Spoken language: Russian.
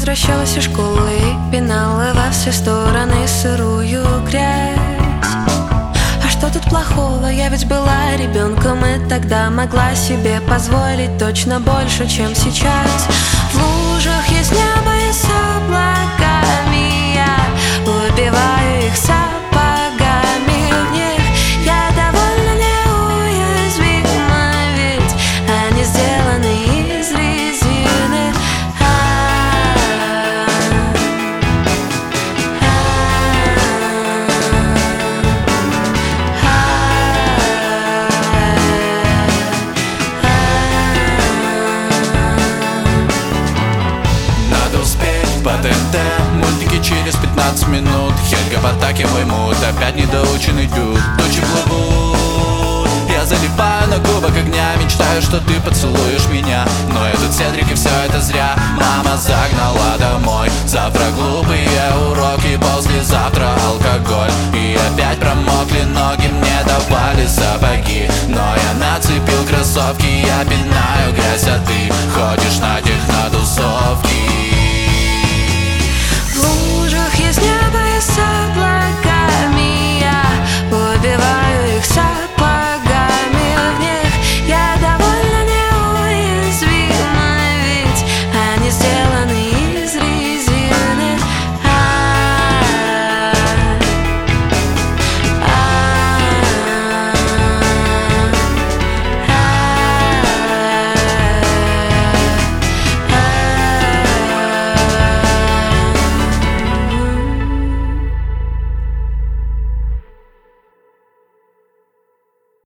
возвращалась из школы и пинала во все стороны сырую грязь. А что тут плохого? Я ведь была ребенком и тогда могла себе позволить точно больше, чем сейчас. В лужах есть небо и с облаками, я убиваю их сапогами. В них я довольно неуязвима, ведь они сделаны из резины. Надо успеть по ТНТ, мультики через 15 минут. Хельга в атаке вымут, опять недоученный дюд. Тучи плывут, я залипаю на кубок огня. Мечтаю, что ты поцелуешь меня, но идут Седрик и все это зря. Мама загнала домой, завтра глупые уроки, послезавтра алкоголь. И опять промокли ноги, мне давали сапоги, но я нацепил кроссовки. Я пинаю грязь, а ты ходишь на технотусовки.